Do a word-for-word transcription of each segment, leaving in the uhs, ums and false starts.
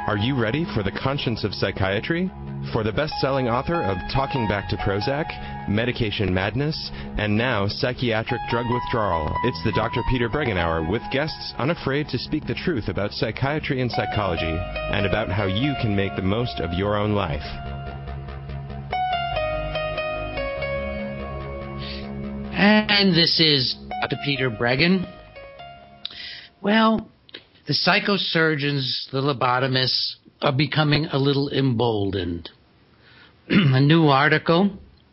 Are you ready for the conscience of psychiatry? For the best-selling author of Talking Back to Prozac, Medication Madness, and now Psychiatric Drug Withdrawal, it's the Doctor Peter Breggin Hour with guests unafraid to speak the truth about psychiatry and psychology, and about how you can make the most of your own life. And this is Doctor Peter Breggin. Well, the psychosurgeons, the lobotomists, are becoming a little emboldened. A new article,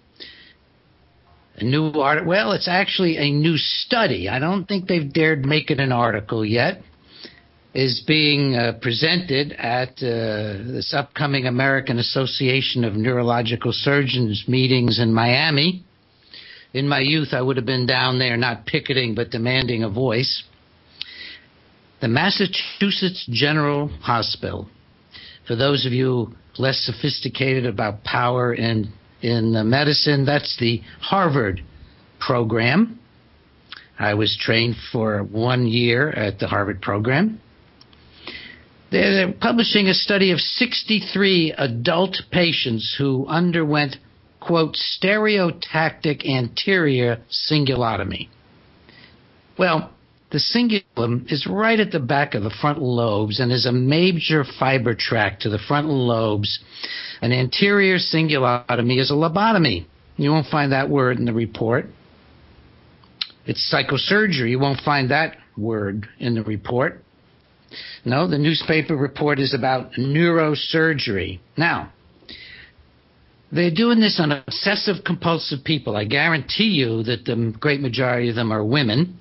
a new art. Well, it's actually a new study. I don't think they've dared make it an article yet. Is being uh, presented at uh, this upcoming American Association of Neurological Surgeons meetings in Miami. In my youth, I would have been down there not picketing but demanding a voice. The Massachusetts General Hospital. For those of you less sophisticated about power in, in uh, medicine, that's the Harvard program. I was trained for one year at the Harvard program. They're, they're publishing a study of sixty-three adult patients who underwent, quote, stereotactic anterior cingulotomy. Well, the cingulum is right at the back of the frontal lobes and is a major fiber tract to the frontal lobes. An anterior cingulotomy is a lobotomy. You won't find that word in the report. It's psychosurgery. You won't find that word in the report. No, the newspaper report is about neurosurgery. Now, they're doing this on obsessive compulsive people. I guarantee you that the great majority of them are women.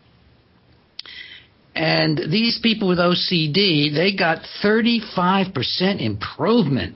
And these people with O C D, they got thirty-five percent improvement.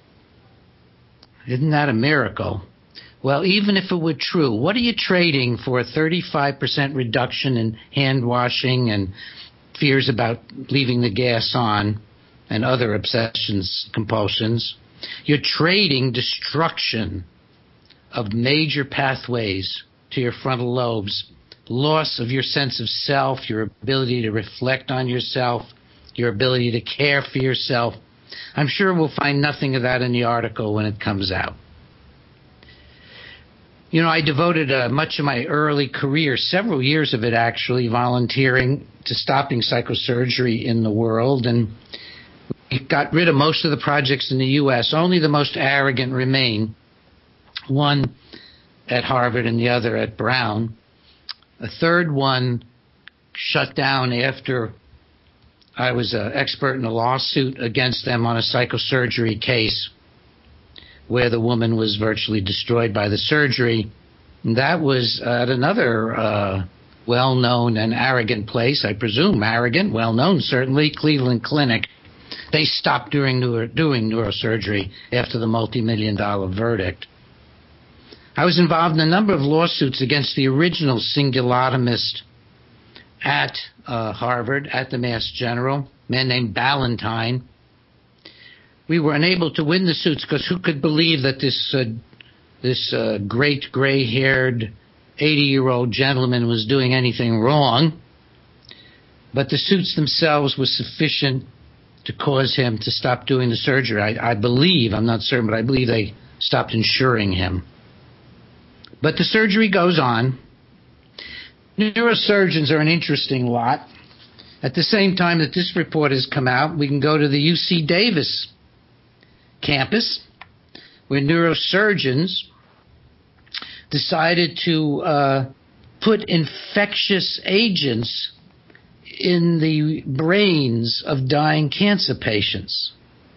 Isn't that a miracle? Well, even if it were true, what are you trading for a thirty-five percent reduction in hand washing and fears about leaving the gas on and other obsessions, compulsions? You're trading destruction of major pathways to your frontal lobes, loss of your sense of self, your ability to reflect on yourself, your ability to care for yourself. I'm sure we'll find nothing of that in the article when it comes out. You know, I devoted uh, much of my early career, several years of it actually, volunteering to stopping psychosurgery in the world, and we got rid of most of the projects in the U S Only the most arrogant remain, one at Harvard and the other at Brown. A third one shut down after I was an expert in a lawsuit against them on a psychosurgery case where the woman was virtually destroyed by the surgery. And that was at another uh, well-known and arrogant place, I presume arrogant, well-known certainly, Cleveland Clinic. They stopped doing, neuro- doing neurosurgery after the multi-million dollar verdict. I was involved in a number of lawsuits against the original cingulotomist at uh, Harvard, at the Mass General, a man named Ballantyne. We were unable to win the suits because who could believe that this uh, this uh, great gray-haired eighty-year-old gentleman was doing anything wrong? But the suits themselves were sufficient to cause him to stop doing the surgery. I, I believe, I'm not certain, but I believe they stopped insuring him. But the surgery goes on. Neurosurgeons are an interesting lot. At the same time that this report has come out, we can go to the U C Davis campus, where neurosurgeons decided to uh, put infectious agents in the brains of dying cancer patients.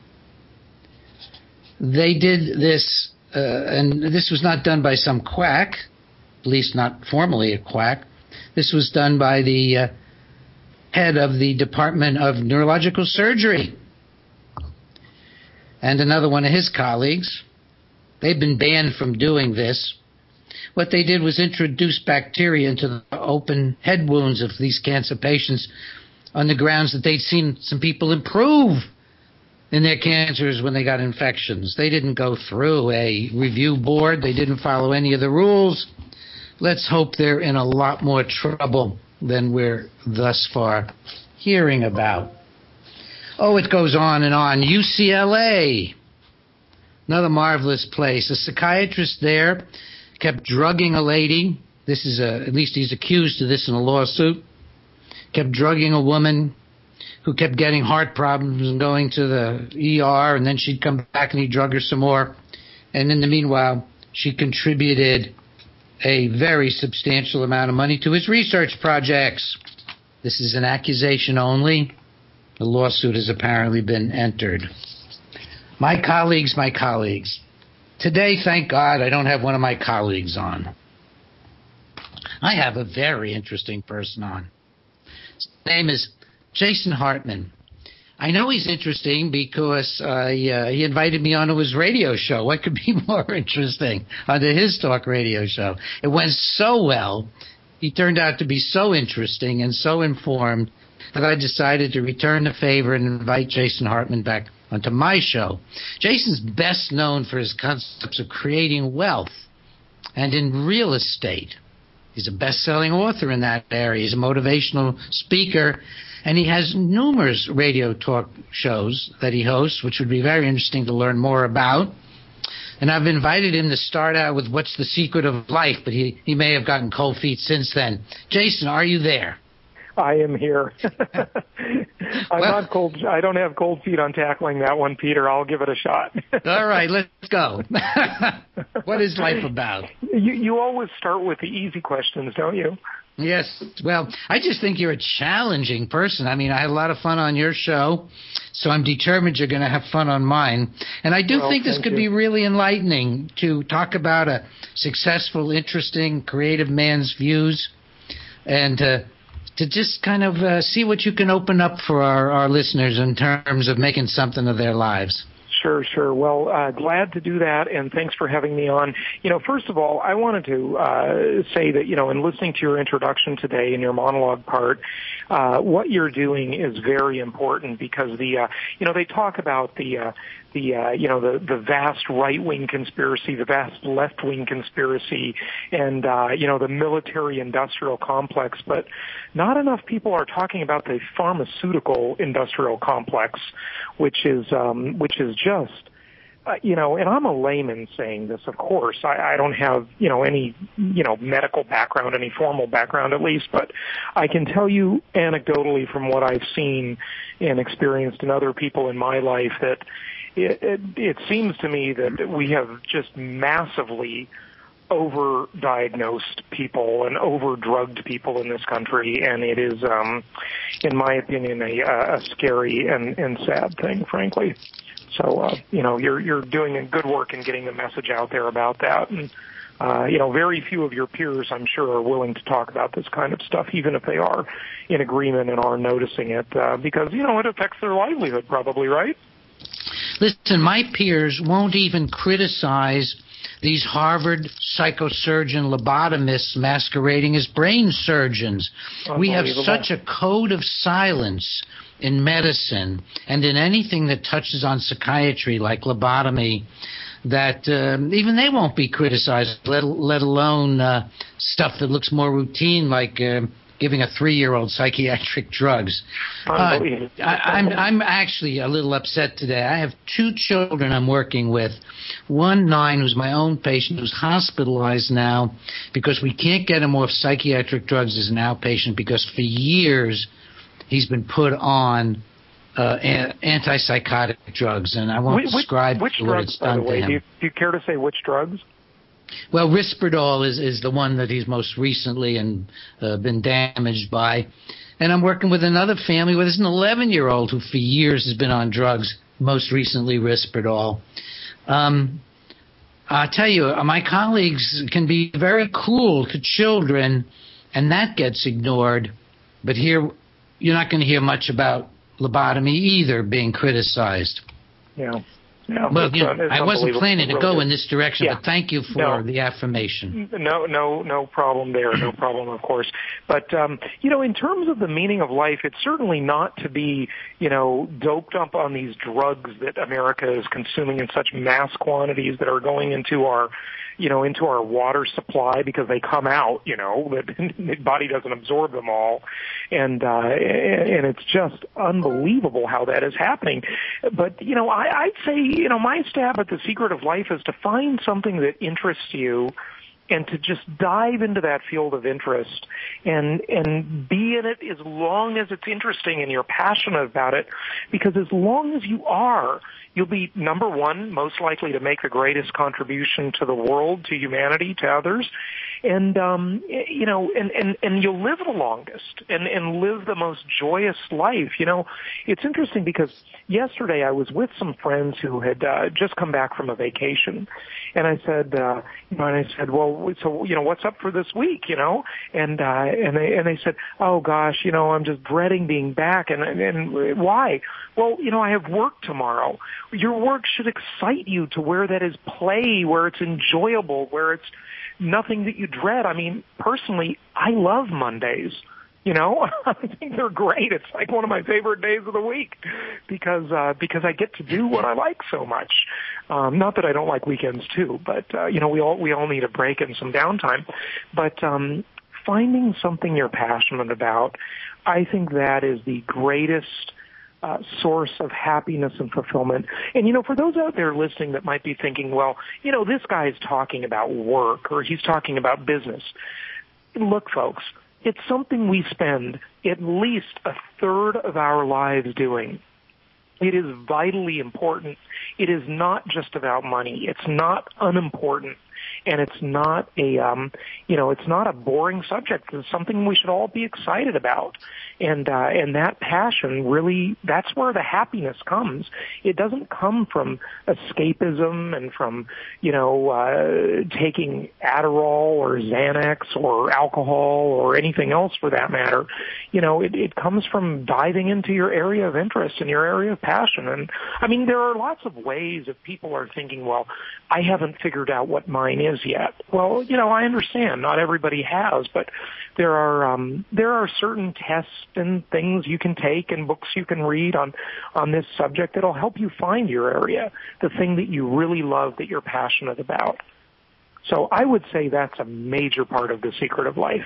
They did this Uh, and this was not done by some quack, at least not formally a quack. This was done by the uh, head of the Department of Neurological Surgery and another one of his colleagues. They've been banned from doing this. What they did was introduce bacteria into the open head wounds of these cancer patients on the grounds that they'd seen some people improve in their cancers when they got infections. They didn't go through a review board. They didn't follow any of the rules. Let's hope they're in a lot more trouble than we're thus far hearing about. Oh, it goes on and on. U C L A, another marvelous place. A psychiatrist there kept drugging a lady. This is a, at least he's accused of this in a lawsuit. Kept drugging a woman who kept getting heart problems and going to the E R, and then she'd come back and he'd drug her some more. And in the meanwhile, she contributed a very substantial amount of money to his research projects. This is an accusation only. The lawsuit has apparently been entered. My colleagues, my colleagues. Today, thank God, I don't have one of my colleagues on. I have a very interesting person on. His name is Jason Hartman. I know he's interesting because uh, he, uh, he invited me onto his radio show. What could be more interesting onto his talk radio show? It went so well. He turned out to be so interesting and so informed that I decided to return the favor and invite Jason Hartman back onto my show. Jason's best known for his concepts of creating wealth and in real estate. He's a best-selling author in that area. He's a motivational speaker, and he has numerous radio talk shows that he hosts, which would be very interesting to learn more about. And I've invited him to start out with What's the Secret of Life, but he, he may have gotten cold feet since then. Jason, are you there? I am here. I'm well, not cold. I don't have cold feet on tackling that one, Peter. I'll give it a shot. All right, let's go. What is life about? You, you always start with the easy questions, don't you? Yes. Well, I just think you're a challenging person. I mean, I had a lot of fun on your show, so I'm determined you're going to have fun on mine. And I do well, think this could you. be really enlightening to talk about a successful, interesting, creative man's views and uh, to just kind of uh, see what you can open up for our, our listeners in terms of making something of their lives. Sure, sure. Well, uh, glad to do that, and thanks for having me on. You know, first of all, I wanted to uh, say that, you know, in listening to your introduction today in your monologue part, uh, what you're doing is very important because the, uh, you know, they talk about the, uh, the, uh, you know, the, the vast right-wing conspiracy, the vast left-wing conspiracy, and, uh, you know, the military-industrial complex, but not enough people are talking about the pharmaceutical-industrial complex, which is, um, which is just, uh, you know, and I'm a layman saying this, of course. I, I don't have, you know, any, you know, medical background, any formal background at least, but I can tell you anecdotally from what I've seen and experienced in other people in my life that It, it, it seems to me that we have just massively over-diagnosed people and over-drugged people in this country, and it is, um, in my opinion, a, a scary and, and sad thing, frankly. So, uh, you know, you're you're doing a good work in getting the message out there about that, and uh, you know, very few of your peers, I'm sure, are willing to talk about this kind of stuff, even if they are in agreement and are noticing it, uh, because you know it affects their livelihood, probably, right? Listen, my peers won't even criticize these Harvard psychosurgeon lobotomists masquerading as brain surgeons. We have such a code of silence in medicine and in anything that touches on psychiatry like lobotomy that um, even they won't be criticized, let, let alone uh, stuff that looks more routine like uh, giving a three-year-old psychiatric drugs. Uh, I, I'm, I'm actually a little upset today. I have two children I'm working with. One, nine, who's my own patient, who's hospitalized now because we can't get him off psychiatric drugs as an outpatient because for years he's been put on uh, antipsychotic drugs, and I won't which, describe which what drugs, it's done by the way? to him. Do you, do you care to say which drugs? Well, Risperdal is, is the one that he's most recently and uh, been damaged by. And I'm working with another family where there's an eleven-year-old who for years has been on drugs, most recently Risperdal. Um, I'll tell you, my colleagues can be very cruel to children, and that gets ignored. But here, you're not going to hear much about lobotomy either being criticized. Yeah. Yeah, well, you know, I wasn't planning to go good. in this direction, yeah. but thank you for no. the affirmation. No, no, no problem there. No problem, of course. But, um, you know, in terms of the meaning of life, it's certainly not to be, you know, doped up on these drugs that America is consuming in such mass quantities that are going into our, you know, into our water supply because they come out, you know, the, the body doesn't absorb them all. And, uh, and it's just unbelievable how that is happening. But, you know, I, I'd say, you know, my stab at the secret of life is to find something that interests you and to just dive into that field of interest and and be in it as long as it's interesting and you're passionate about it. Because as long as you are, you'll be, number one, most likely to make the greatest contribution to the world, to humanity, to others. And, um, you know, and, and, and you'll live the longest and, and live the most joyous life. You know, it's interesting because yesterday I was with some friends who had uh, just come back from a vacation. And I said, uh, you know, and I said, well, so, you know, what's up for this week, you know? And, uh, and they, and they said, oh gosh, you know, I'm just dreading being back. And, and, and why? Well, you know, I have work tomorrow. Your work should excite you to where that is play, where it's enjoyable, where it's nothing that you dread. I mean, personally, I love Mondays. You know, I think they're great. It's like one of my favorite days of the week because uh, because I get to do what I like so much. Um, not that I don't like weekends too, but uh, you know, we all we all need a break and some downtime. But um, finding something you're passionate about, I think that is the greatest Uh, source of happiness and fulfillment. And, you know, for those out there listening that might be thinking, well, you know, this guy is talking about work or he's talking about business. Look, folks, it's something we spend at least a third of our lives doing. It is vitally important. It is not just about money. It's not unimportant. And it's not a, um, you know, it's not a boring subject. It's something we should all be excited about. And, uh, and that passion really, that's where the happiness comes. It doesn't come from escapism and from, you know, uh, taking Adderall or Xanax or alcohol or anything else for that matter. You know, it, it comes from diving into your area of interest and your area of passion. And I mean, there are lots of ways if people are thinking, well, I haven't figured out what mine is yet. Well, you know, I understand not everybody has, but there are um, there are certain tests and things you can take and books you can read on on this subject that'll help you find your area, the thing that you really love, that you're passionate about. So I would say that's a major part of the secret of life.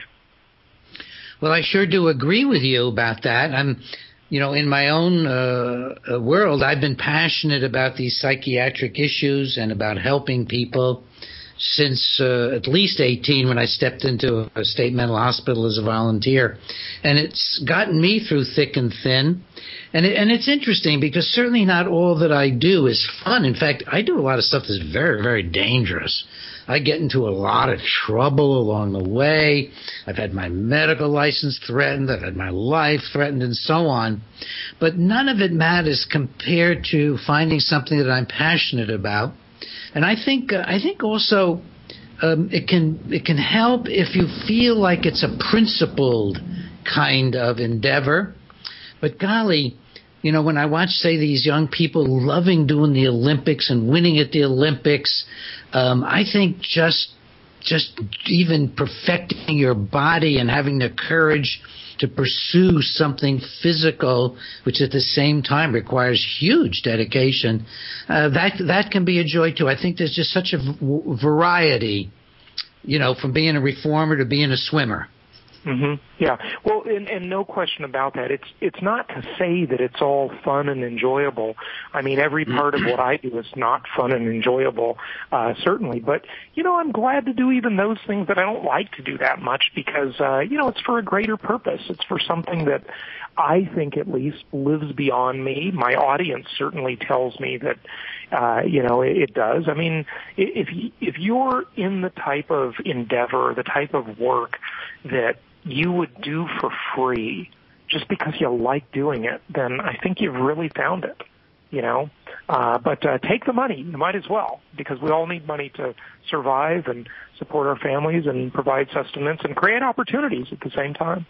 Well, I sure do agree with you about that. I'm You know, in my own uh, world, I've been passionate about these psychiatric issues and about helping people since uh, at least eighteen when I stepped into a state mental hospital as a volunteer. And it's gotten me through thick and thin. And, it, and it's interesting because certainly not all that I do is fun. In fact, I do a lot of stuff that's very, very dangerous. I get into a lot of trouble along the way. I've had my medical license threatened. I've had my life threatened and so on. But none of it matters compared to finding something that I'm passionate about. And I think uh, I think also um, it can it can help if you feel like it's a principled kind of endeavor. But golly, you know, when I watch, say, these young people loving doing the Olympics and winning at the Olympics, um, I think just just even perfecting your body and having the courage to pursue something physical, which at the same time requires huge dedication, uh, that that can be a joy too. I think there's just such a v- variety, you know, from being a reformer to being a swimmer. Mm-hmm. Yeah. Well, and, and no question about that. It's it's not to say that it's all fun and enjoyable. I mean, every part of what I do is not fun and enjoyable, uh, certainly. But, you know, I'm glad to do even those things that I don't like to do that much because, uh, you know, it's for a greater purpose. It's for something that I think at least lives beyond me. My audience certainly tells me that, uh, you know, it, it does. I mean, if if you're in the type of endeavor, the type of work that you would do for free just because you like doing it, then I think you've really found it, you know. Uh, but uh, take the money. You might as well, because we all need money to survive and support our families and provide sustenance and create opportunities at the same time.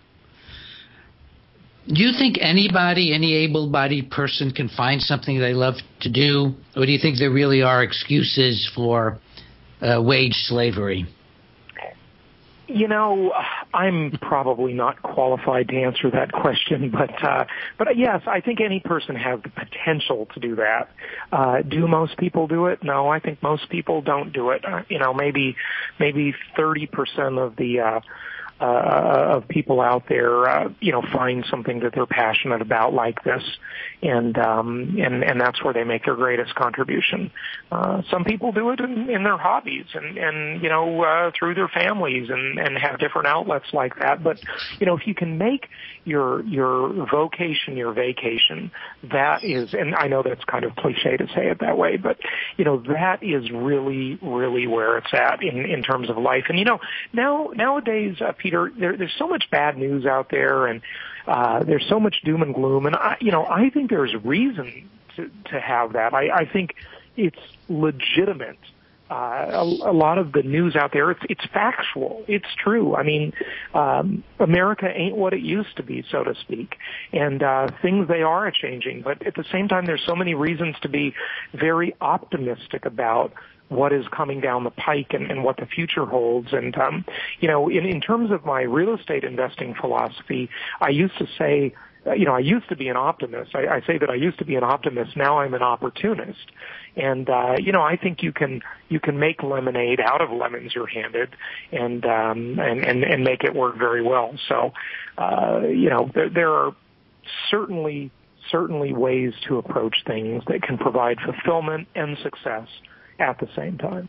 Do you think anybody, any able-bodied person can find something they love to do? Or do you think there really are excuses for uh, wage slavery? You know, I'm probably not qualified to answer that question, but uh, but yes, I think any person has the potential to do that. Uh, do most people do it? No, I think most people don't do it. Uh, you know, maybe maybe thirty percent of the uh, uh, of people out there, uh, you know, find something that they're passionate about like this, and um, and and that's where they make their greatest contribution. Uh, some people do it in, in their hobbies and and you know uh, through their families and and have different outlets like that. But you know, if you can make your your vocation your vacation, that is, and I know that's kind of cliche to say it that way, but you know, that is really really where it's at in in terms of life. And you know, now nowadays, uh, Peter, there, there's so much bad news out there, and uh, there's so much doom and gloom, and I, you know, I think there's reason to to have that. I, I think it's legitimate. Uh, a, a lot of the news out there, it's, it's factual. It's true. I mean, um, America ain't what it used to be, so to speak. And, uh, things, they are changing. But at the same time, there's so many reasons to be very optimistic about what is coming down the pike and, and what the future holds. And, um, you know, in, in terms of my real estate investing philosophy, I used to say, you know, I used to be an optimist. I, I say that I used to be an optimist. Now I'm an opportunist. And, uh, you know, I think you can, you can make lemonade out of lemons you're handed and, um, and, and, and make it work very well. So, uh, you know, there, there are certainly, certainly ways to approach things that can provide fulfillment and success at the same time.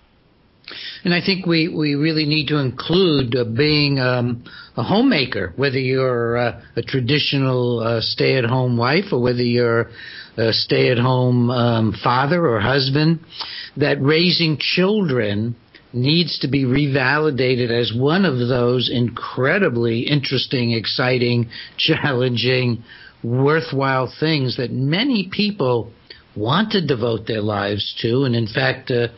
And I think we, we really need to include uh, being um, a homemaker, whether you're uh, a traditional uh, stay-at-home wife or whether you're a stay-at-home um, father or husband, that raising children needs to be revalidated as one of those incredibly interesting, exciting, challenging, worthwhile things that many people want to devote their lives to. And in fact, uh,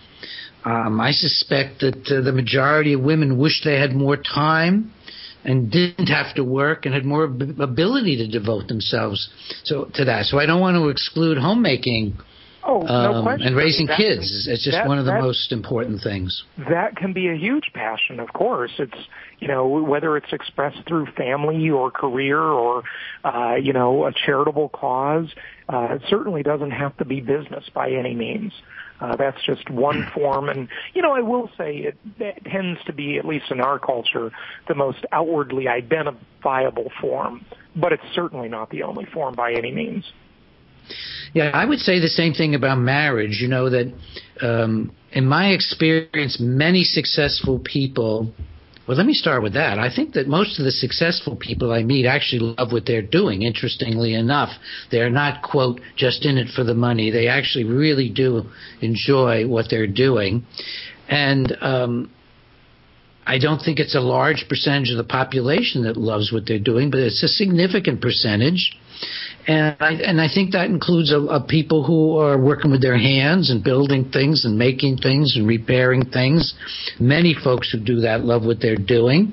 Um, I suspect that uh, the majority of women wish they had more time and didn't have to work and had more ab- ability to devote themselves so to that. So I don't want to exclude homemaking oh, no um, question. and raising I mean, kids. Can, it's just that, one of the that, most important things. That can be a huge passion, of course. It's, you know, whether it's expressed through family or career or, uh, you know, a charitable cause, uh, it certainly doesn't have to be business by any means. Uh, that's just one form. And, you know, I will say it, it tends to be, at least in our culture, the most outwardly identifiable form. But it's certainly not the only form by any means. Yeah, I would say the same thing about marriage. You know, that um, in my experience, many successful people, well, let me start with that. I think that most of the successful people I meet actually love what they're doing, interestingly enough. They're not, quote, just in it for the money. They actually really do enjoy what they're doing. And um, I don't think it's a large percentage of the population that loves what they're doing, but it's a significant percentage. And I, and I think that includes a, a people who are working with their hands and building things and making things and repairing things. Many folks who do that love what they're doing.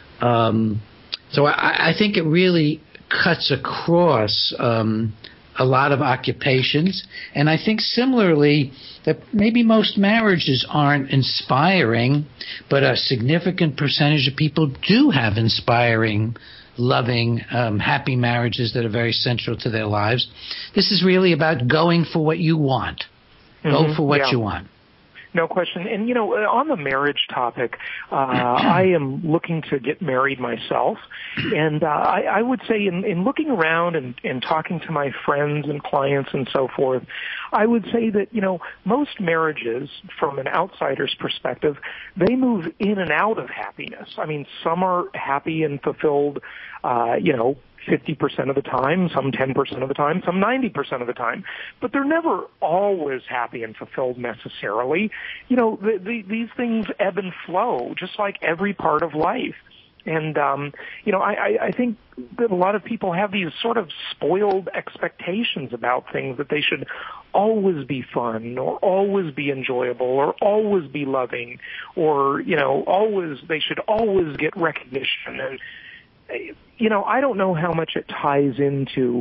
Um, so I, I think it really cuts across um, a lot of occupations. And I think similarly that maybe most marriages aren't inspiring, but a significant percentage of people do have inspiring, loving, um, happy marriages that are very central to their lives. This is really about going for what you want. Mm-hmm. Go for what yeah. you want. No question. And, you know, on the marriage topic, uh, I am looking to get married myself. And uh, I, I would say in, in looking around and, and talking to my friends and clients and so forth, I would say that, you know, most marriages, from an outsider's perspective, they move in and out of happiness. I mean, some are happy and fulfilled, uh, you know, fifty percent of the time, some ten percent of the time, some ninety percent of the time. But they're never always happy and fulfilled necessarily. You know, the, the, these things ebb and flow, just like every part of life. And, um, you know, I, I think that a lot of people have these sort of spoiled expectations about things, that they should always be fun or always be enjoyable or always be loving or, you know, always, they should always get recognition. And you know, I don't know how much it ties into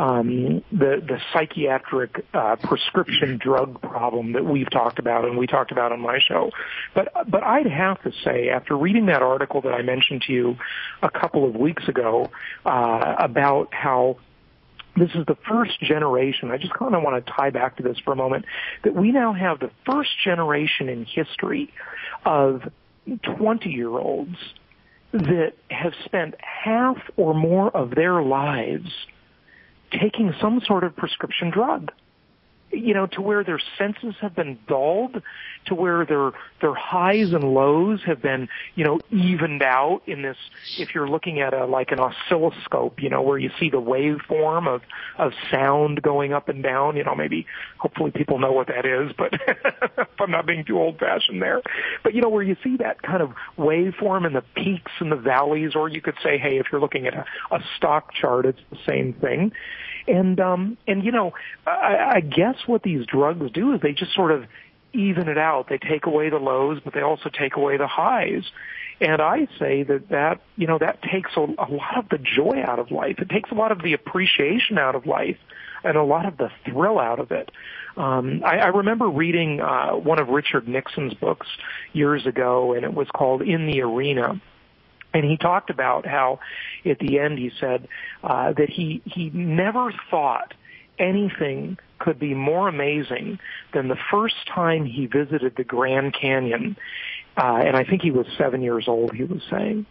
um, the the psychiatric uh, prescription drug problem that we've talked about and we talked about on my show. But but I'd have to say, after reading that article that I mentioned to you a couple of weeks ago uh, about how this is the first generation, I just kind of want to tie back to this for a moment, that we now have the first generation in history of twenty-year-olds that have spent half or more of their lives taking some sort of prescription drug, you know, to where their senses have been dulled, to where their their highs and lows have been, you know, evened out in this, if you're looking at a like an oscilloscope, you know, where you see the waveform of, of sound going up and down, you know, maybe, hopefully people know what that is, but if I'm not being too old-fashioned there. But, you know, where you see that kind of waveform and the peaks and the valleys, or you could say, hey, if you're looking at a, a stock chart, it's the same thing. And, um, and, you know, I, I guess what these drugs do is they just sort of even it out. They take away the lows, but they also take away the highs. And I say that that, you know, that takes a, a lot of the joy out of life. It takes a lot of the appreciation out of life and a lot of the thrill out of it. Um, I, I remember reading uh, one of Richard Nixon's books years ago, and it was called In the Arena. And he talked about how, at the end, he said uh, that he he never thought anything could be more amazing than the first time he visited the Grand Canyon. Uh, and I think he was seven years old, he was saying,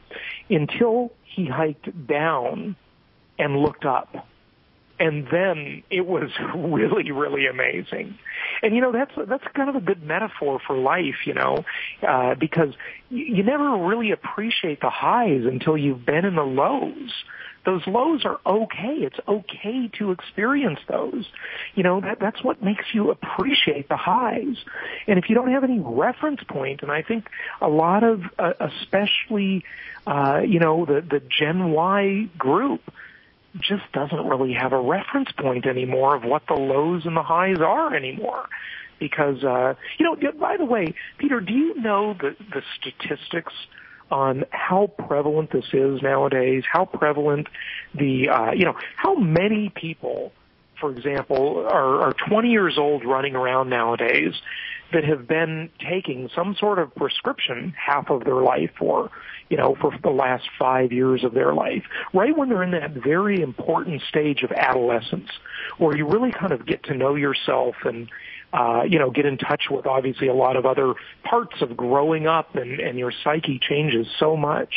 until he hiked down and looked up. And then it was really, really amazing. And, you know, that's that's kind of a good metaphor for life, you know, uh, because you, you never really appreciate the highs until you've been in the lows. Those lows are okay. It's okay to experience those. You know, that, that's what makes you appreciate the highs. And if you don't have any reference point, and I think a lot of, uh, especially, uh, you know, the, the Gen Y group, just doesn't really have a reference point anymore of what the lows and the highs are anymore. Because, uh, you know, by the way, Peter, do you know the, the statistics on how prevalent this is nowadays, how prevalent the, uh, you know, how many people, for example, are, are twenty years old running around nowadays that have been taking some sort of prescription half of their life or, you know, for the last five years of their life, right when they're in that very important stage of adolescence where you really kind of get to know yourself and, uh, you know, get in touch with obviously a lot of other parts of growing up and, and your psyche changes so much.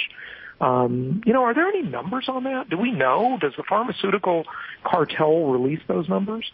Um, you know, are there any numbers on that? Do we know? Does the pharmaceutical cartel release those numbers?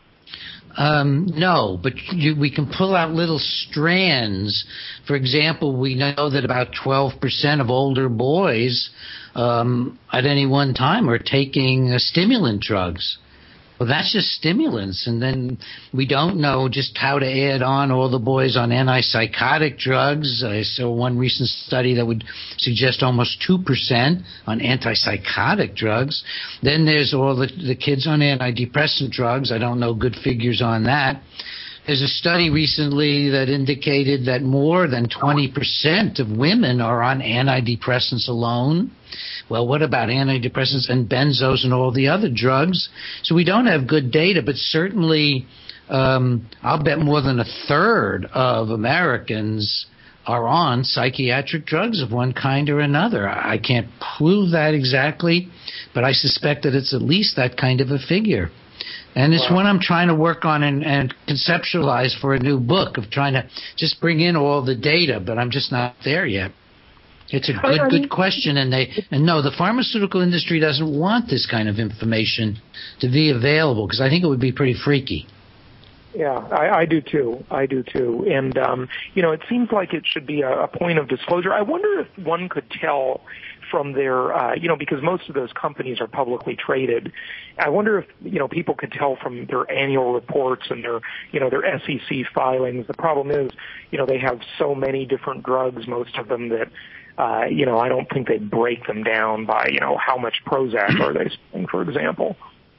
Um, no, but you, we can pull out little strands. For example, we know that about twelve percent of older boys um, at any one time are taking uh, stimulant drugs. Well, that's just stimulants, and then we don't know just how to add on all the boys on antipsychotic drugs. I saw one recent study that would suggest almost two percent on antipsychotic drugs. Then there's all the, the kids on antidepressant drugs. I don't know good figures on that. There's a study recently that indicated that more than twenty percent of women are on antidepressants alone. Well, what about antidepressants and benzos and all the other drugs? So we don't have good data, but certainly um, I'll bet more than a third of Americans are on psychiatric drugs of one kind or another. I can't prove that exactly, but I suspect that it's at least that kind of a figure. And it's wow. One I'm trying to work on and, and conceptualize for a new book of trying to just bring in all the data, but I'm just not there yet. It's a good, I mean, good question, and they and no, the pharmaceutical industry doesn't want this kind of information to be available because I think it would be pretty freaky. Yeah, I, I do too. I do too. And, um, you know, it seems like it should be a, a point of disclosure. I wonder if one could tell from their, uh, you know, because most of those companies are publicly traded. I wonder if, you know, people could tell from their annual reports and their, you know, their S E C filings. The problem is, you know, they have so many different drugs, most of them, that, uh, you know, I don't think they break them down by, you know, how much Prozac are they spending, for example.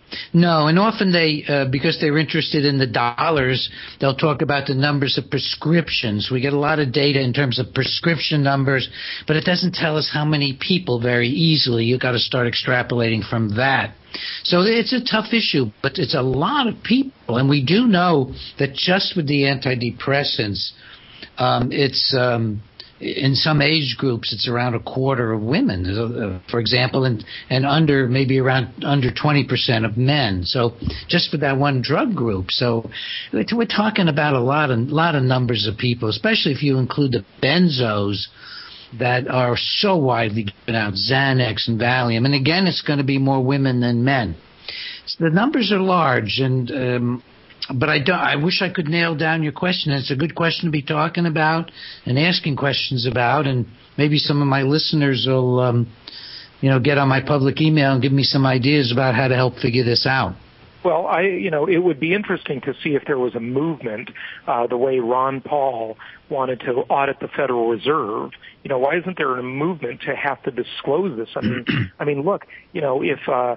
No, and often they, uh, because they're interested in the dollars, they'll talk about the numbers of prescriptions. We get a lot of data in terms of prescription numbers, but it doesn't tell us how many people very easily. You've got to start extrapolating from that. So it's a tough issue, but it's a lot of people, and we do know that just with the antidepressants, um, it's um, in some age groups, it's around a quarter of women, uh, for example, and, and under maybe around under twenty percent of men. So just for that one drug group. So we're talking about a lot of, lot of numbers of people, especially if you include the benzos that are so widely given out, Xanax and Valium. And again, it's going to be more women than men. So the numbers are large, and um, but I don't. I wish I could nail down your question. It's a good question to be talking about and asking questions about, and maybe some of my listeners will, um, you know, get on my public email and give me some ideas about how to help figure this out. Well, I, you know, it would be interesting to see if there was a movement, uh, the way Ron Paul wanted to audit the Federal Reserve. You know, why isn't there a movement to have to disclose this? I mean, I mean, look, you know, if, uh,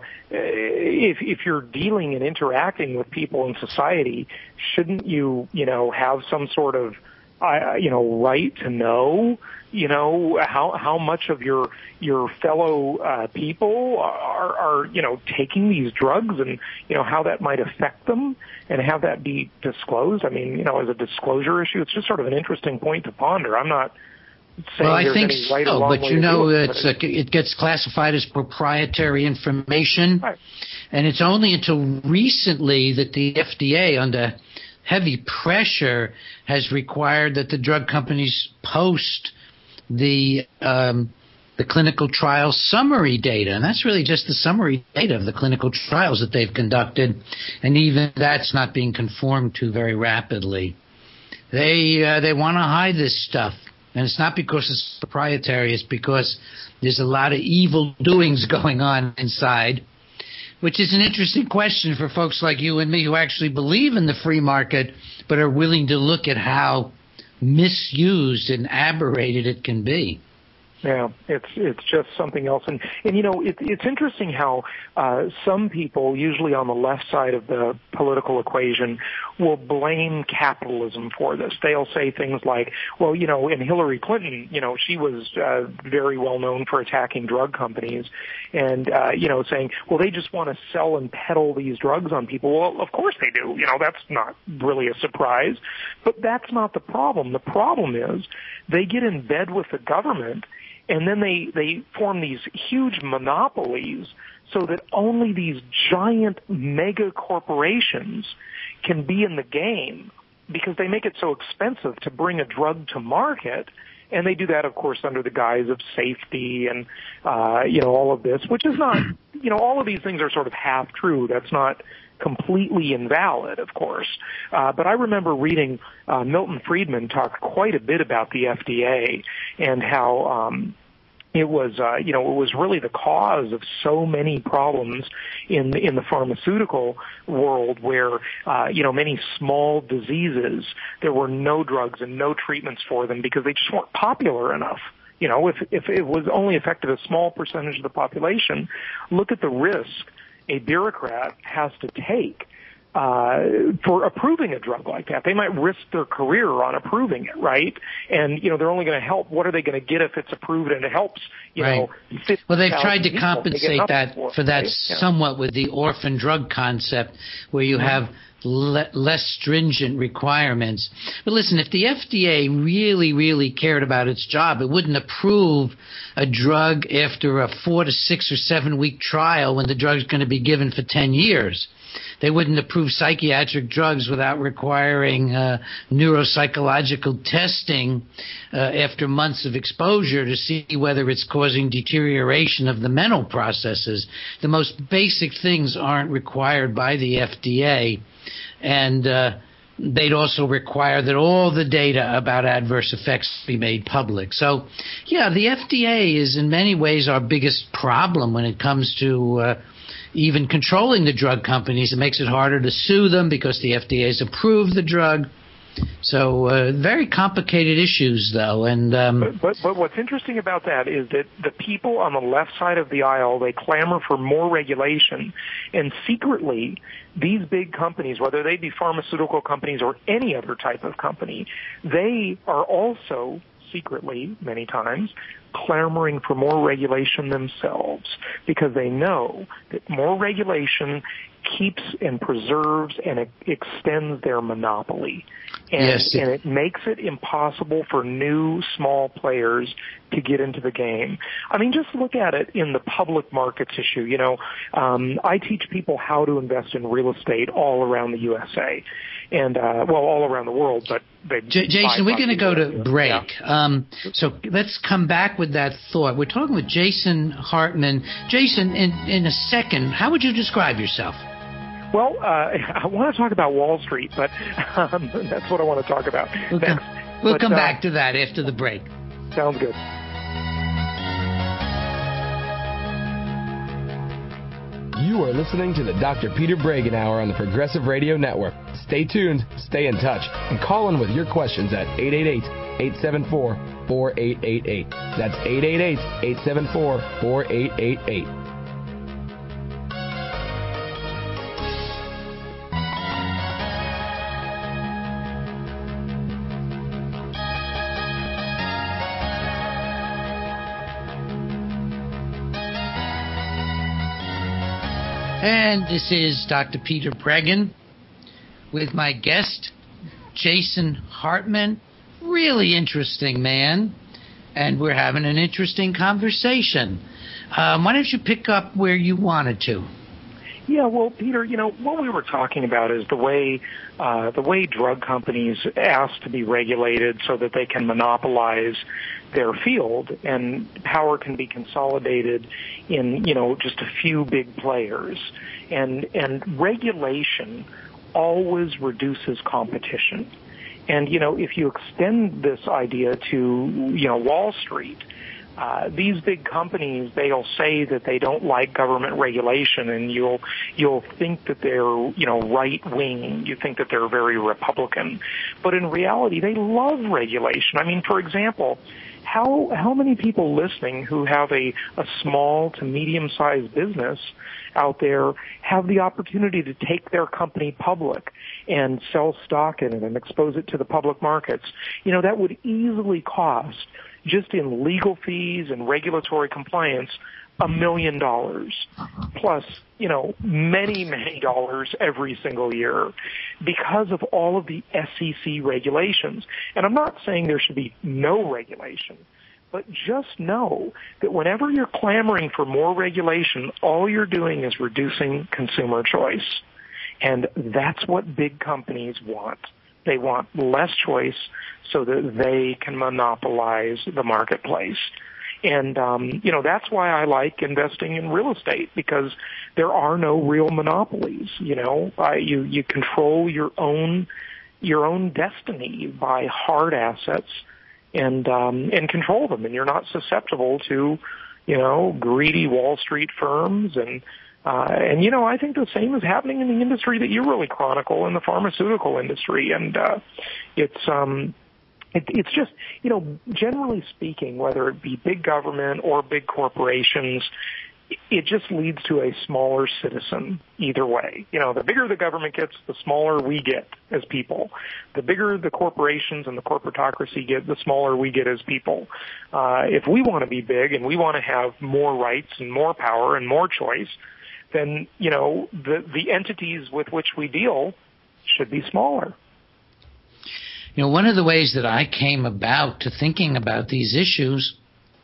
if, if you're dealing and interacting with people in society, shouldn't you, you know, have some sort of, uh, you know, right to know, you know, how, how much of your, your fellow, uh, people are, are, you know, taking these drugs, and, you know, how that might affect them, and have that be disclosed? I mean, you know, as a disclosure issue, it's just sort of an interesting point to ponder. I'm not saying well, I there's think any right so, or wrong but way you to know, do it, it's a, it gets classified as proprietary information, right. And it's only until recently that the F D A, under heavy pressure, has required that the drug companies post the um, the clinical trial summary data, and that's really just the summary data of the clinical trials that they've conducted, and even that's not being conformed to very rapidly. They uh, they want to hide this stuff, and it's not because it's proprietary. It's because there's a lot of evil doings going on inside, which is an interesting question for folks like you and me who actually believe in the free market but are willing to look at how misused and aberrated it can be. Yeah, it's it's just something else, and and you know it, it's interesting how uh, some people, usually on the left side of the political equation, will blame capitalism for this. They'll say things like, well, you know, and Hillary Clinton, you know, she was uh, very well known for attacking drug companies, and uh, you know, saying, well, they just want to sell and peddle these drugs on people. Well, of course they do. You know, that's not really a surprise, but that's not the problem. The problem is they get in bed with the government, and then they, they form these huge monopolies so that only these giant mega corporations can be in the game, because they make it so expensive to bring a drug to market. And they do that, of course, under the guise of safety and, uh, you know, all of this, which is not, you know, all of these things are sort of half true. That's not completely invalid, of course. Uh, but I remember reading uh, Milton Friedman talk quite a bit about the F D A and how um, it was, uh, you know, it was really the cause of so many problems in the, in the pharmaceutical world, where, uh, you know, many small diseases, there were no drugs and no treatments for them because they just weren't popular enough. You know, if if it was only affected a small percentage of the population, look at the risk a bureaucrat has to take uh for approving a drug like that. They might risk their career on approving it, right? And, you know, they're only going to help. What are they going to get if it's approved and it helps, you right. know, well, they've tried to people. compensate that for, for that right? yeah. somewhat with the orphan drug concept, where you have le- less stringent requirements. But listen, if the F D A really, really cared about its job, it wouldn't approve a drug after a four to six or seven week trial when the drug's going to be given for ten years. They wouldn't approve psychiatric drugs without requiring uh, neuropsychological testing uh, after months of exposure to see whether it's causing deterioration of the mental processes. The most basic things aren't required by the F D A, and uh, they'd also require that all the data about adverse effects be made public. So, yeah, the F D A is in many ways our biggest problem when it comes to uh, even controlling the drug companies. It makes it harder to sue them because the F D A has approved the drug. So uh, very complicated issues, though. And um, but, but but what's interesting about that is that the people on the left side of the aisle, they clamor for more regulation, and secretly, these big companies, whether they be pharmaceutical companies or any other type of company, they are also secretly, many times, clamoring for more regulation themselves because they know that more regulation keeps and preserves and it extends their monopoly. And, yes, it, and it makes it impossible for new small players to get into the game. I mean, just look at it in the public markets issue. You know, um, I teach people how to invest in real estate all around the U S A. And, uh, well, all around the world, but they J- Jason, we're going to go to break. Yeah. Um, so let's come back with that thought. We're talking with Jason Hartman. Jason, in, in a second, how would you describe yourself? Well, uh, I want to talk about Wall Street, but um, that's what I want to talk about we'll next. Come, we'll but, come uh, back to that after the break. Sounds good. You are listening to the Doctor Peter Breggin Hour on the Progressive Radio Network. Stay tuned, stay in touch, and call in with your questions at eight eight eight, eight seven four, four eight eight eight. That's eight eight eight, eight seven four, four eight eight eight. And this is Doctor Peter Breggin with my guest, Jason Hartman. Really interesting man, and we're having an interesting conversation. Um, why don't you pick up where you wanted to? Yeah, well, Peter, you know, what we were talking about is the way uh, the way drug companies ask to be regulated so that they can monopolize their field, and power can be consolidated in, you know, just a few big players. And and regulation always reduces competition. And, you know, if you extend this idea to, you know, Wall Street, Uh, these big companies, they'll say that they don't like government regulation, and you'll you'll think that they're, you know, right wing. You think that they're very Republican, but in reality, they love regulation. I mean, for example, how how many people listening who have a a small to medium sized business out there have the opportunity to take their company public and sell stock in it and expose it to the public markets? You know, that would easily cost, just in legal fees and regulatory compliance, a million dollars, plus, you know, many, many dollars every single year because of all of the S E C regulations. And I'm not saying there should be no regulation, but just know that whenever you're clamoring for more regulation, all you're doing is reducing consumer choice. And that's what big companies want. They want less choice so that they can monopolize the marketplace. And, um, you know, that's why I like investing in real estate, because there are no real monopolies. You know, uh, you, you control your own, your own destiny. You buy hard assets and, um, and control them, and you're not susceptible to, you know, greedy Wall Street firms. And, Uh, and, you know, I think the same is happening in the industry that you really chronicle, in the pharmaceutical industry. And uh, it's um, it, it's just, you know, generally speaking, whether it be big government or big corporations, it just leads to a smaller citizen either way. You know, the bigger the government gets, the smaller we get as people. The bigger the corporations and the corporatocracy get, the smaller we get as people. Uh, if we want to be big and we want to have more rights and more power and more choice, then, you know, the, the entities with which we deal should be smaller. You know, one of the ways that I came about to thinking about these issues,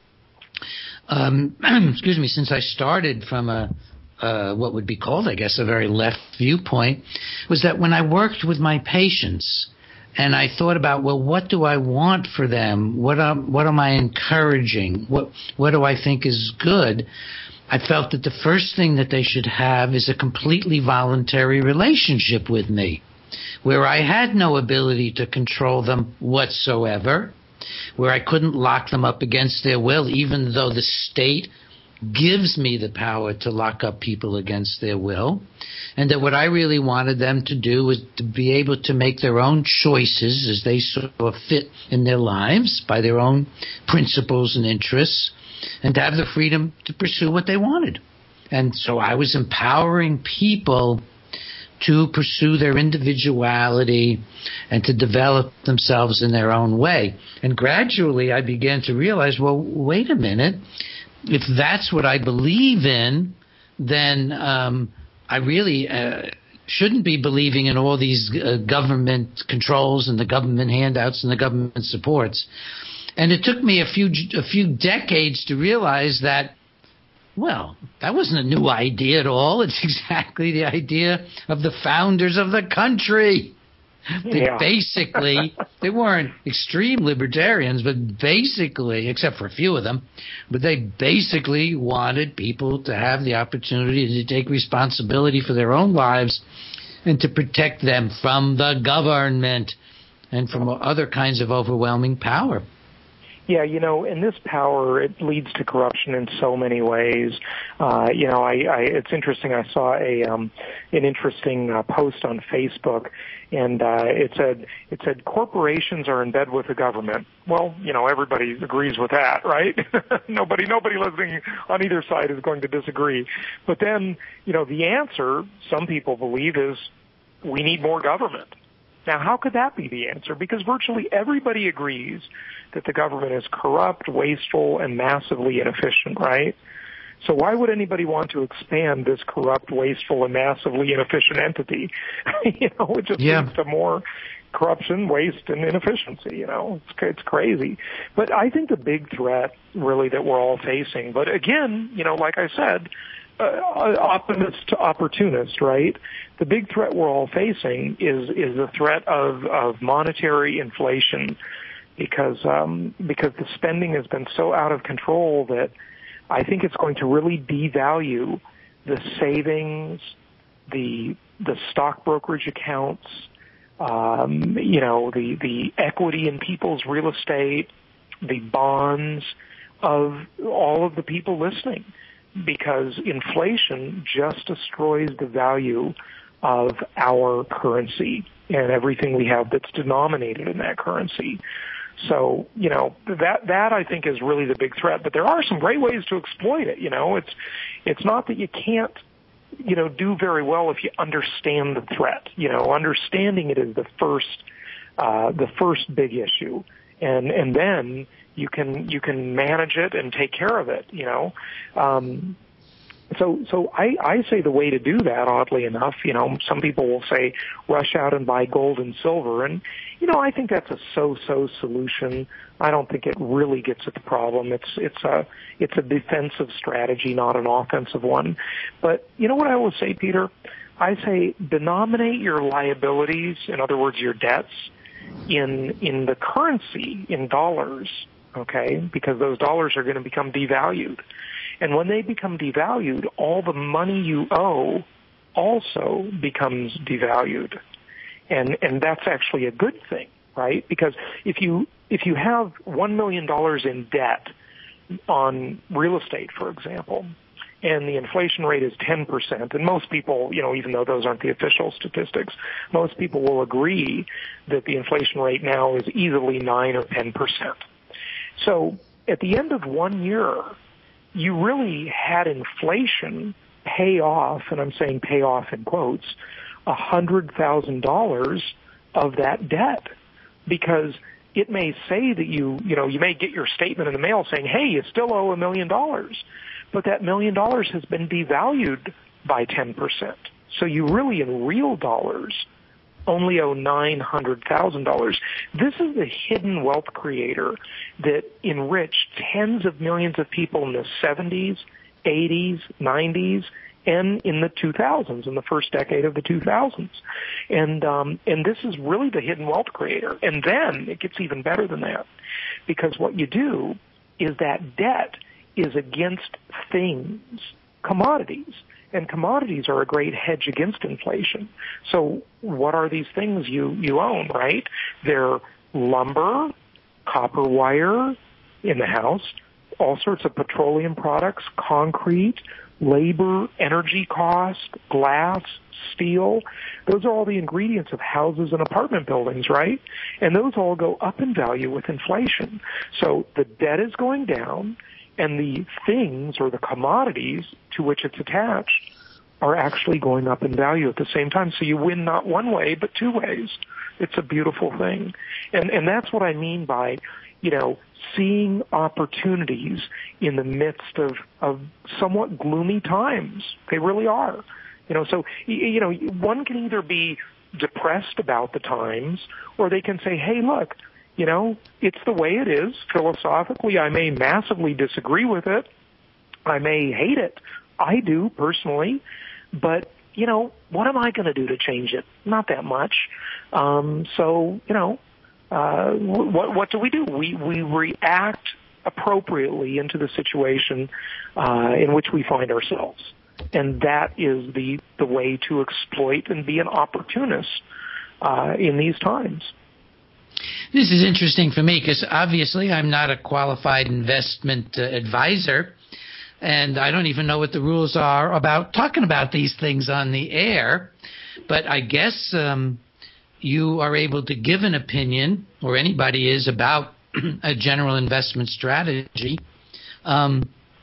um, excuse me, since I started from a uh, what would be called, I guess, a very left viewpoint, was that when I worked with my patients and I thought about, well, what do I want for them? What am, what am I encouraging? What, what do I think is good? I felt that the first thing that they should have is a completely voluntary relationship with me, where I had no ability to control them whatsoever, where I couldn't lock them up against their will, even though the state gives me the power to lock up people against their will, and that what I really wanted them to do was to be able to make their own choices as they saw fit in their lives by their own principles and interests, and to have the freedom to pursue what they wanted. And so I was empowering people to pursue their individuality and to develop themselves in their own way. And gradually I began to realize, well, wait a minute. If that's what I believe in, then um, I really uh, shouldn't be believing in all these uh, government controls and the government handouts and the government supports. And it took me a few a few decades to realize that, well, that wasn't a new idea at all. It's exactly the idea of the founders of the country. They yeah. basically, they weren't extreme libertarians, but basically, except for a few of them, but they basically wanted people to have the opportunity to take responsibility for their own lives and to protect them from the government and from other kinds of overwhelming power. Yeah, you know, and this power, it leads to corruption in so many ways. Uh, you know, I, I, it's interesting. I saw a um, an interesting uh, post on Facebook, and uh, it said it said corporations are in bed with the government. Well, you know, everybody agrees with that, right? nobody, nobody listening on either side is going to disagree. But then, you know, the answer, some people believe, is we need more government. Now, how could that be the answer? Because virtually everybody agrees that the government is corrupt, wasteful, and massively inefficient, right? So why would anybody want to expand this corrupt, wasteful, and massively inefficient entity? you know, it just yeah. leads to more corruption, waste, and inefficiency. You know, it's, it's crazy. But I think the big threat, really, that we're all facing, but again, you know, like I said, Uh, optimist to opportunist, right? The big threat we're all facing is is the threat of, of monetary inflation, because um, because the spending has been so out of control that I think it's going to really devalue the savings, the the stock brokerage accounts, um, you know, the the equity in people's real estate, the bonds of all of the people listening. Because inflation just destroys the value of our currency and everything we have that's denominated in that currency. So, you know, that, that I think is really the big threat. But there are some great ways to exploit it. You know, it's, it's not that you can't, you know, do very well if you understand the threat. You know, understanding it is the first, uh, the first big issue. And, and then you can, you can manage it and take care of it, you know. Um, so, so I, I say the way to do that, oddly enough, you know, some people will say rush out and buy gold and silver. And, you know, I think that's a so-so solution. I don't think it really gets at the problem. It's, it's a, it's a defensive strategy, not an offensive one. But you know what I will say, Peter? I say denominate your liabilities, in other words, your debts, in, in the currency, in dollars. Okay, because those dollars are going to become devalued. And when they become devalued, all the money you owe also becomes devalued. And and that's actually a good thing, right? Because if you if you have one million dollars in debt on real estate, for example, and the inflation rate is ten percent, and most people, you know, even though those aren't the official statistics, most people will agree that the inflation rate now is easily nine or ten percent. So at the end of one year, you really had inflation pay off, and I'm saying pay off in quotes, one hundred thousand dollars of that debt. Because it may say that you, you know, you may get your statement in the mail saying, hey, you still owe a million dollars. But that million dollars has been devalued by ten percent. So you really, in real dollars, only owe nine hundred thousand dollars. This is the hidden wealth creator that enriched tens of millions of people in the seventies, eighties, nineties, and in the two thousands, in the first decade of the two thousands. And, um, and this is really the hidden wealth creator. And then it gets even better than that, because what you do is that debt is against things, commodities. And commodities are a great hedge against inflation. So what are these things you, you own, right? They're lumber, copper wire in the house, all sorts of petroleum products, concrete, labor, energy cost, glass, steel. Those are all the ingredients of houses and apartment buildings, right? And those all go up in value with inflation. So the debt is going down, and the things or the commodities to which it's attached are actually going up in value at the same time. So you win not one way, but two ways. It's a beautiful thing. And, and that's what I mean by, you know, seeing opportunities in the midst of, of somewhat gloomy times. They really are. You know, so, you know, one can either be depressed about the times, or they can say, hey, look, you know, it's the way it is. Philosophically, I may massively disagree with it. I may hate it. I do, personally. But, you know, what am I going to do to change it? Not that much. Um, so, you know, uh, what, what do we do? We, we react appropriately into the situation uh, in which we find ourselves. And that is the, the way to exploit and be an opportunist uh, in these times. This is interesting for me because obviously I'm not a qualified investment uh, advisor, and I don't even know what the rules are about talking about these things on the air. But I guess um, you are able to give an opinion, or anybody is, about a general investment strategy. Um,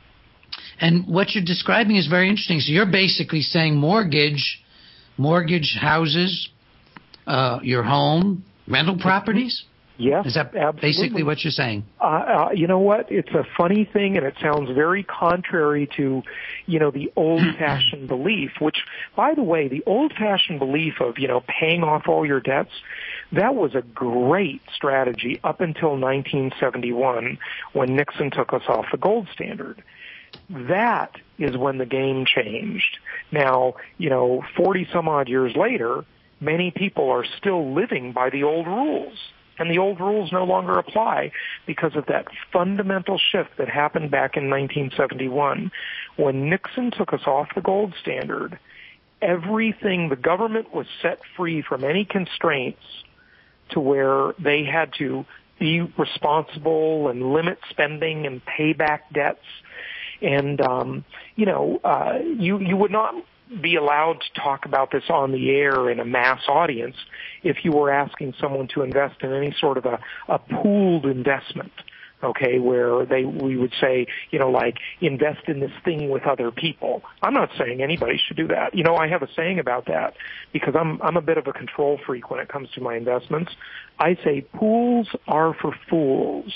and what you're describing is very interesting. So you're basically saying mortgage, mortgage houses, uh, your home, rental properties? Yes, is that absolutely. Basically what you're saying? Uh, uh, you know what? It's a funny thing, and it sounds very contrary to, you know, the old-fashioned belief, which, by the way, the old-fashioned belief of, you know, paying off all your debts, that was a great strategy up until nineteen seventy-one when Nixon took us off the gold standard. That is when the game changed. Now, you know, forty-some-odd years later, many people are still living by the old rules. And the old rules no longer apply because of that fundamental shift that happened back in nineteen seventy-one. When Nixon took us off the gold standard, everything, the government was set free from any constraints to where they had to be responsible and limit spending and pay back debts. And, um, you know, uh, you, you would not be allowed to talk about this on the air in a mass audience if you were asking someone to invest in any sort of a, a pooled investment, okay, where they we would say, you know, like, invest in this thing with other people. I'm not saying anybody should do that. You know, I have a saying about that because I'm I'm a bit of a control freak when it comes to my investments. I say pools are for fools.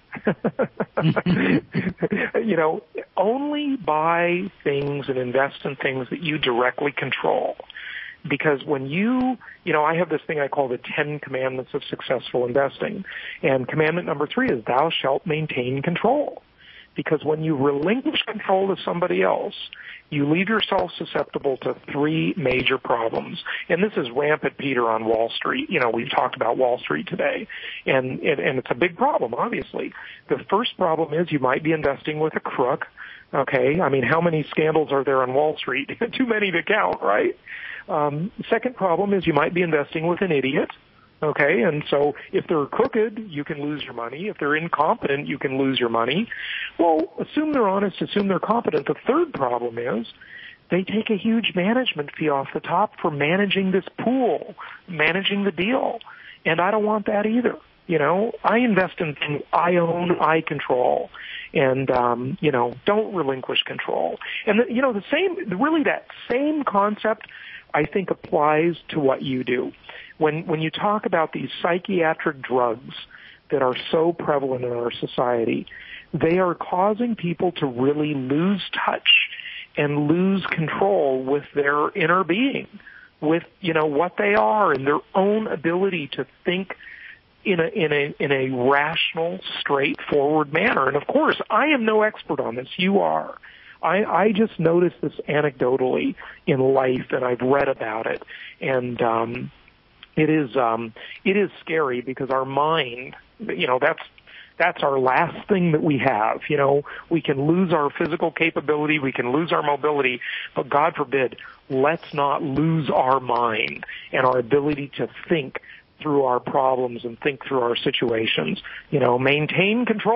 You know, only buy things and invest in things that you directly control. Because when you, you know, I have this thing I call the Ten Commandments of Successful Investing. And commandment number three is thou shalt maintain control. Because when you relinquish control to somebody else, you leave yourself susceptible to three major problems. And this is rampant, Peter, on Wall Street. You know, we've talked about Wall Street today. And, and, and it's a big problem, obviously. The first problem is you might be investing with a crook. Okay? I mean, how many scandals are there on Wall Street? Too many to count, right? Um, second problem is you might be investing with an idiot. Okay, and so if they're crooked, you can lose your money. If they're incompetent, you can lose your money. Well, assume they're honest, assume they're competent. The third problem is they take a huge management fee off the top for managing this pool, managing the deal. And I don't want that either. You know, I invest in things I own, I control. And, um, you know, don't relinquish control. And, the, you know, the same, really that same concept, I think, applies to what you do. When when you talk about these psychiatric drugs that are so prevalent in our society, they are causing people to really lose touch and lose control with their inner being, with, you know, what they are and their own ability to think in a in a in a rational, straightforward manner. And of course, I am no expert on this. You are. I, I just noticed this anecdotally in life, and I've read about it. And um It is, um, it is scary because our mind, you know, that's, that's our last thing that we have. You know, we can lose our physical capability, we can lose our mobility, but God forbid, let's not lose our mind and our ability to think through our problems and think through our situations. You know, maintain control.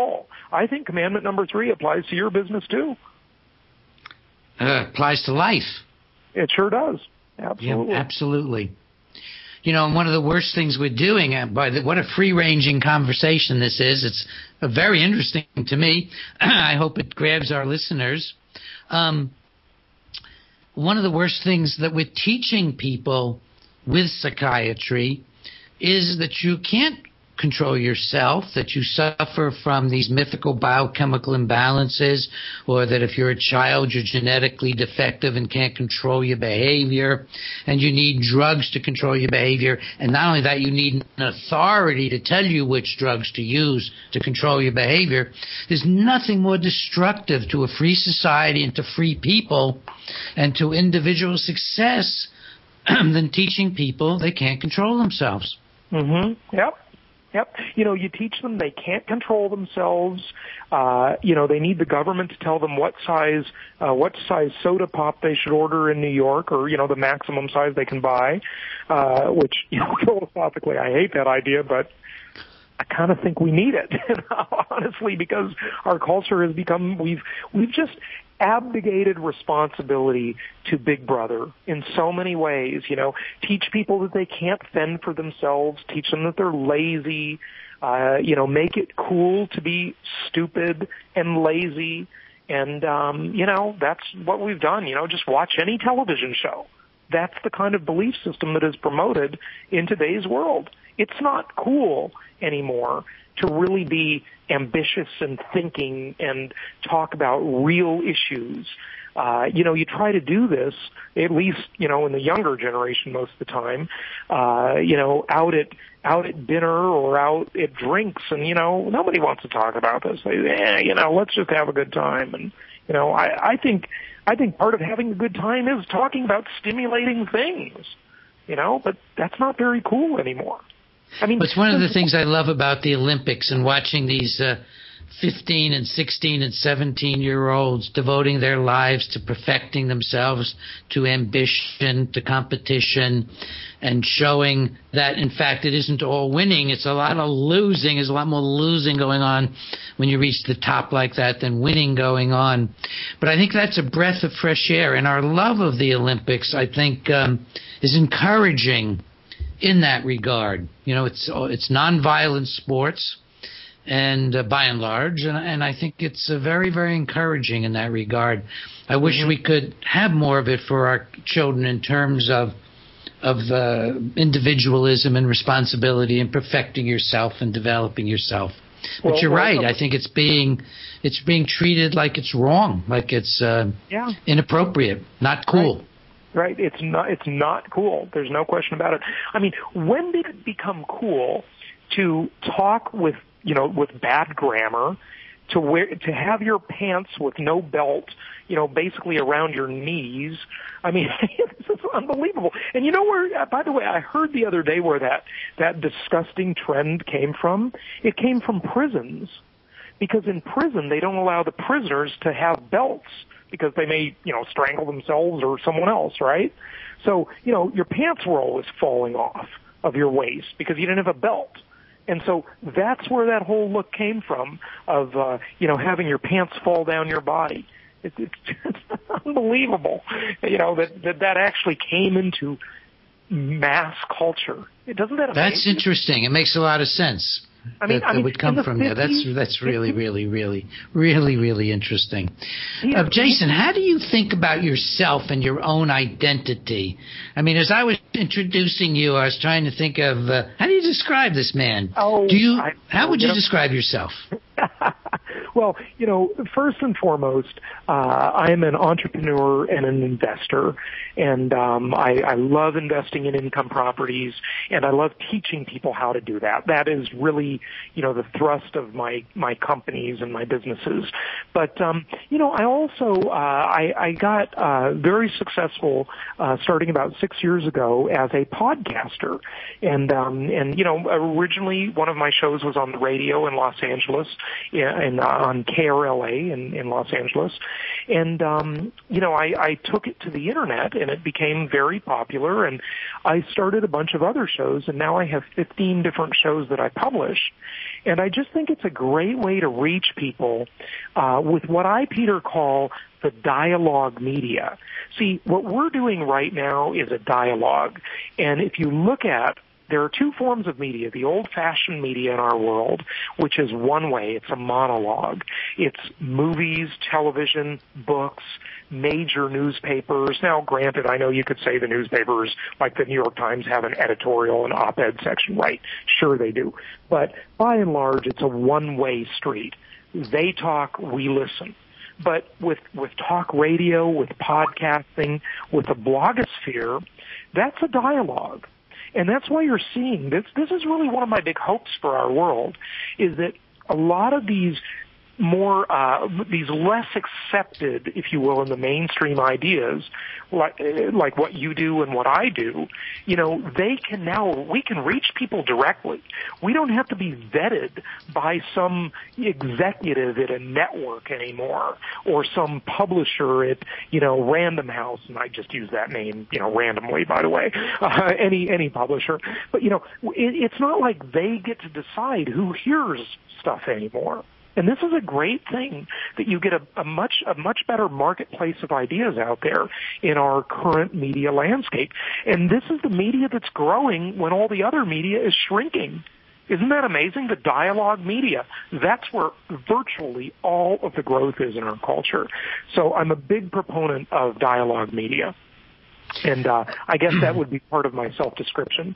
I think commandment number three applies to your business too. Uh, applies to life. It sure does. Absolutely. Yeah, absolutely. You know, and one of the worst things we're doing, uh, by the, what a free-ranging conversation this is. It's uh, very interesting to me. I hope it grabs our listeners. Um, one of the worst things that we're teaching people with psychiatry is that you can't control yourself, that you suffer from these mythical biochemical imbalances, or that if you're a child, you're genetically defective and can't control your behavior, and you need drugs to control your behavior. And not only that, you need an authority to tell you which drugs to use to control your behavior. There's nothing more destructive to a free society and to free people and to individual success than teaching people they can't control themselves. Mm-hmm. Yep. Yep. You know, you teach them they can't control themselves. Uh, you know, they need the government to tell them what size, uh, what size soda pop they should order in New York, or, you know, the maximum size they can buy, uh, which, you know, philosophically, I hate that idea, but I kind of think we need it, honestly, because our culture has become, we've, we've just abdicated responsibility to Big Brother in so many ways. You know, teach people that they can't fend for themselves, teach them that they're lazy, uh, you know, make it cool to be stupid and lazy. And, um, you know, that's what we've done. You know, just watch any television show. That's the kind of belief system that is promoted in today's world. It's not cool anymore to really be ambitious and thinking and talk about real issues. Uh, you know, you try to do this, at least, you know, in the younger generation most of the time, uh, you know, out at, out at dinner or out at drinks, and, you know, nobody wants to talk about this. They, eh, you know, let's just have a good time. And, you know, I, I think, I think part of having a good time is talking about stimulating things, you know, but that's not very cool anymore. I mean, it's one of the things I love about the Olympics and watching these uh, fifteen and sixteen and seventeen year olds devoting their lives to perfecting themselves, to ambition, to competition, and showing that, in fact, it isn't all winning. It's a lot of losing. There's a lot more losing going on when you reach the top like that than winning going on. But I think that's a breath of fresh air. And our love of the Olympics, I think, um, is encouraging in that regard. You know, it's it's nonviolent sports, and uh, by and large, and, and I think it's uh, very, very encouraging in that regard. I wish mm-hmm. we could have more of it for our children in terms of of uh, individualism and responsibility and perfecting yourself and developing yourself. But well, you're well, right. I think it's being it's being treated like it's wrong, like it's uh, yeah. inappropriate, not cool. Right. Right, it's not. It's not cool. There's no question about it. I mean, when did it become cool to talk with, you know, with bad grammar, to wear, to have your pants with no belt, you know, basically around your knees? I mean, this is unbelievable. And you know where? By the way, I heard the other day where that that disgusting trend came from. It came from prisons, because in prison they don't allow the prisoners to have belts, because they may, you know, strangle themselves or someone else, right? So, you know, your pants were always falling off of your waist because you didn't have a belt. And so that's where that whole look came from of, uh, you know, having your pants fall down your body. It, it's just unbelievable, you know, that, that that actually came into mass culture. It doesn't that amazing? That's interesting. It makes a lot of sense. I mean, that, I mean, that would come the from fifties, there. That's that's really, really, really, really, really interesting. Yeah. Uh, Jason, how do you think about yourself and your own identity? I mean, as I was introducing you, I was trying to think of uh, how do you describe this man? Oh, do you? I, how would you, you know, describe yourself? Well, you know, first and foremost, uh, I'm an entrepreneur and an investor, and um, I, I love investing in income properties, and I love teaching people how to do that. That is really, you know, the thrust of my my companies and my businesses. But um, you know, I also uh, I, I got uh, very successful uh, starting about six years ago as a podcaster, and um, and you know, originally one of my shows was on the radio in Los Angeles, in, uh, on K R L A in, in Los Angeles. And, um, you know, I, I took it to the internet and it became very popular, and I started a bunch of other shows, and now I have fifteen different shows that I publish. And I just think it's a great way to reach people uh, with what I, Peter, call the dialogue media. See, what we're doing right now is a dialogue. And if you look at, there are two forms of media, the old-fashioned media in our world, which is one way, it's a monologue. It's movies, television, books, major newspapers. Now, granted, I know you could say the newspapers, like the New York Times, have an editorial and op-ed section, right? Sure they do. But by and large, it's a one-way street. They talk, we listen. But with, with talk radio, with podcasting, with the blogosphere, that's a dialogue. And that's why you're seeing this. This is really one of my big hopes for our world, is that a lot of these more, uh, these less accepted, if you will, in the mainstream ideas, like, like what you do and what I do, you know, they can now, we can reach people directly. We don't have to be vetted by some executive at a network anymore, or some publisher at, you know, Random House, and I just use that name, you know, randomly, by the way, uh, any, any publisher. But, you know, it, it's not like they get to decide who hears stuff anymore. And this is a great thing, that you get a, a much a much better marketplace of ideas out there in our current media landscape. And this is the media that's growing when all the other media is shrinking. Isn't that amazing? The dialogue media, that's where virtually all of the growth is in our culture. So I'm a big proponent of dialogue media. And uh, I guess that would be part of my self-description.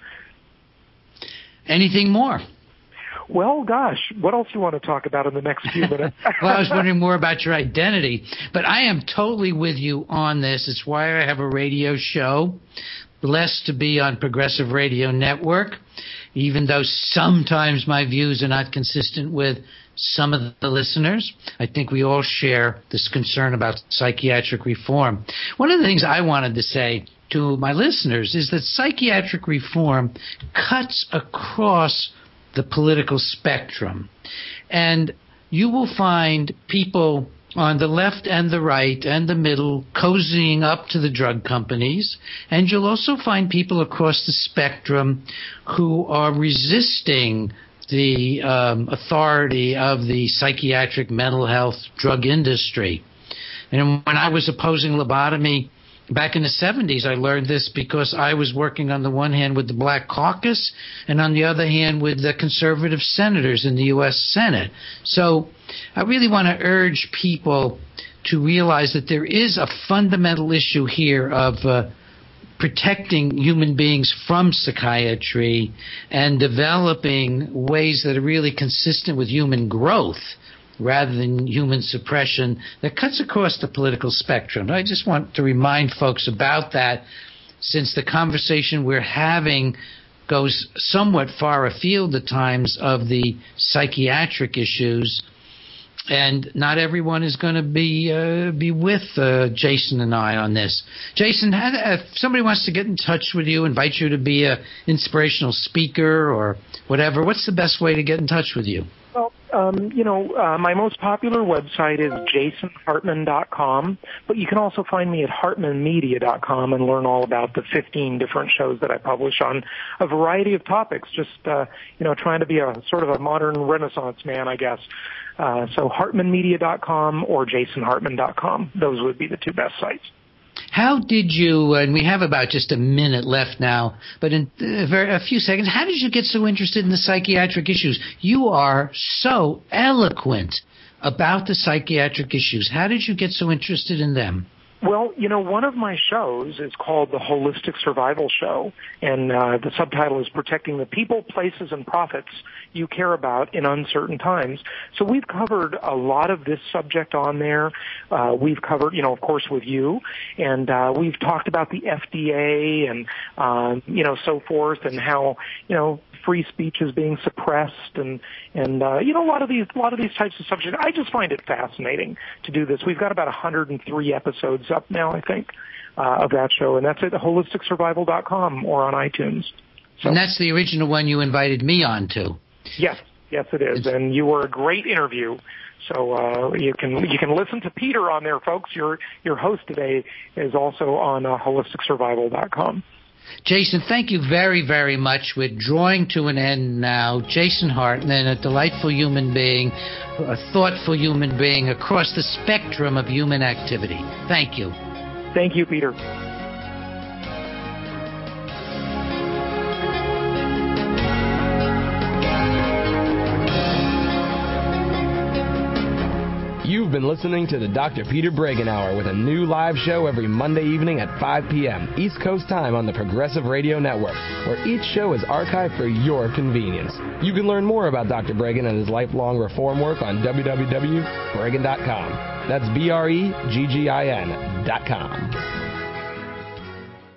Anything more? Well, gosh, what else do you want to talk about in the next few minutes? Well, I was wondering more about your identity, but I am totally with you on this. It's why I have a radio show, blessed to be on Progressive Radio Network, even though sometimes my views are not consistent with some of the listeners. I think we all share this concern about psychiatric reform. One of the things I wanted to say to my listeners is that psychiatric reform cuts across the political spectrum. And you will find people on the left and the right and the middle cozying up to the drug companies. And you'll also find people across the spectrum who are resisting the um, authority of the psychiatric mental health drug industry. And when I was opposing lobotomy back in the seventies, I learned this because I was working on the one hand with the Black Caucus and on the other hand with the conservative senators in the U S Senate. So I really want to urge people to realize that there is a fundamental issue here of uh, protecting human beings from psychiatry and developing ways that are really consistent with human growth rather than human suppression that cuts across the political spectrum. I just want to remind folks about that, since the conversation we're having goes somewhat far afield at times of the psychiatric issues, and not everyone is going to be uh, be with uh, Jason and I on this. Jason, if somebody wants to get in touch with you, invite you to be an inspirational speaker or whatever, what's the best way to get in touch with you? Well, um, you know, uh, my most popular website is jason hartman dot com, but you can also find me at hartman media dot com and learn all about the fifteen different shows that I publish on a variety of topics, just, uh, you know, trying to be a sort of a modern Renaissance man, I guess. Uh, so hartman media dot com or jason hartman dot com. Those would be the two best sites. How did you, and we have about just a minute left now, but in a, very, a few seconds, how did you get so interested in the psychiatric issues? You are so eloquent about the psychiatric issues. How did you get so interested in them? Well, you know, one of my shows is called the Holistic Survival Show, and uh, the subtitle is Protecting the People, Places, and Profits You Care About in Uncertain Times. So we've covered a lot of this subject on there. Uh, we've covered, you know, of course, with you, and uh, we've talked about the F D A and, uh, you know, so forth, and how, you know, free speech is being suppressed, and and uh, you know, a lot of these a lot of these types of subjects. I just find it fascinating to do this. We've got about one hundred three episodes up now, I think, uh, of that show, and that's at holistic survival dot com or on iTunes. So, and that's the original one you invited me on to. Yes, yes, it is, and you were a great interview. So uh, you can you can listen to Peter on there, folks. Your your host today is also on uh, holistic survival dot com. Jason, thank you very, very much. We're drawing to an end now. Jason Hartman, a delightful human being, a thoughtful human being across the spectrum of human activity. Thank you. Thank you, Peter. You've been listening to the Doctor Peter Breggin Hour with a new live show every Monday evening at five p.m. East Coast time on the Progressive Radio Network, where each show is archived for your convenience. You can learn more about Doctor Breggin and his lifelong reform work on w w w dot breggin dot com. That's B R E G G I N dot com.